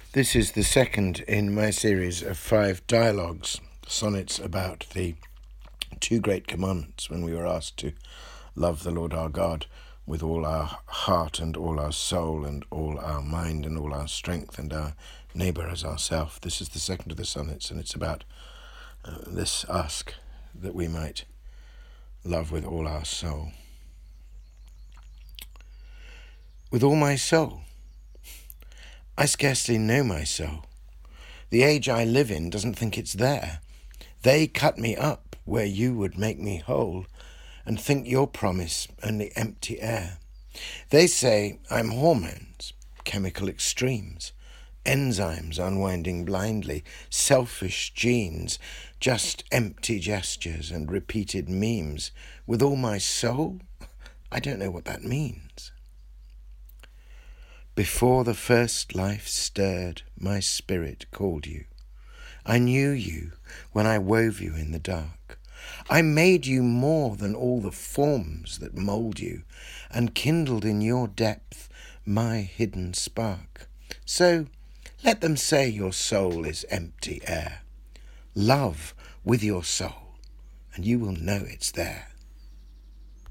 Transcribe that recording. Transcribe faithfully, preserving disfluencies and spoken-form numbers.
This is the second in my series of five dialogues, sonnets about the two great commandments when we were asked to love the Lord our God with all our heart and all our soul and all our mind and all our strength and our neighbour as ourself. This is the second of the sonnets, and it's about uh, this ask that we might love with all our soul. With all my soul. I scarcely know my soul. The age I live in doesn't think it's there. They cut me up where you would make me whole, and think your promise only empty air. They say I'm hormones, chemical extremes, enzymes unwinding blindly, selfish genes, just empty gestures and repeated memes. With all my soul? I don't know what that means. Before the first life stirred, my spirit called you. I knew you when I wove you in the dark. I made you more than all the forms that mould you, and kindled in your depth my hidden spark. So let them say your soul is empty air. Love with your soul, and you will know it's there.